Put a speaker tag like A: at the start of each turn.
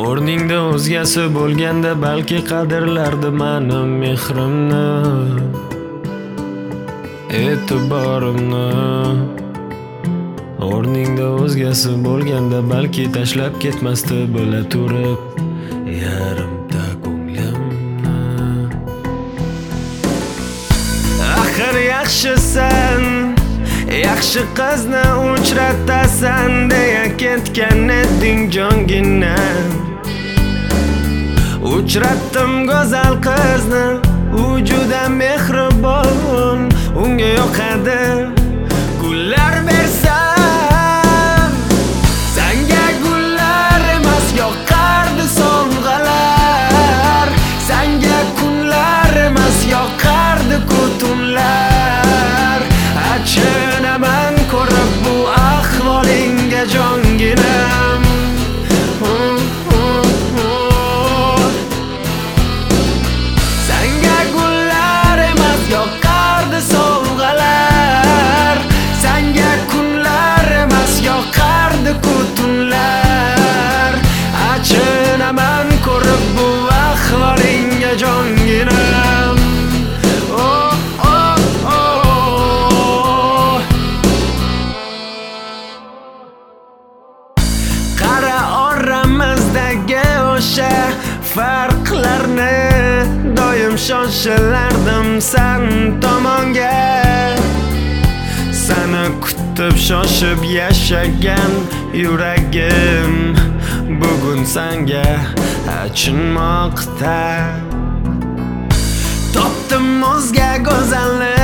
A: O'rningda o'zgasi bo'lganda balki qadrlardi mening mehrimni, e'tiborimni. O'rningda o'zgasi bo'lganda balki tashlab ketmasdi bo'la turib yarimta ko'nglimni. Axir yaxshisan, yaxshi qizni uchratasan deya ketgan eding jongina. Uchratdim go'zal qizni, u juda mehribon, unga yoqadi gullar bersam. Senga gullar emas yoqardi sovg'alar, senga kunlar emas yoqardi tunlar. Achinaman ko'rib bu ahvolingga jonginam. Senga gullar emas yoqardi sovg'alar, senga kunlar emas yoqardi tunlar. Achinaman ko'rib bu ahvolingga jonginam. Qara oramizdagi o'sha farqlarni doim shoshilardim sen tomonga. Seni kutib shoshib yashagan yuragim bugun senga achinmoqda. Topdim o'zga go'zalni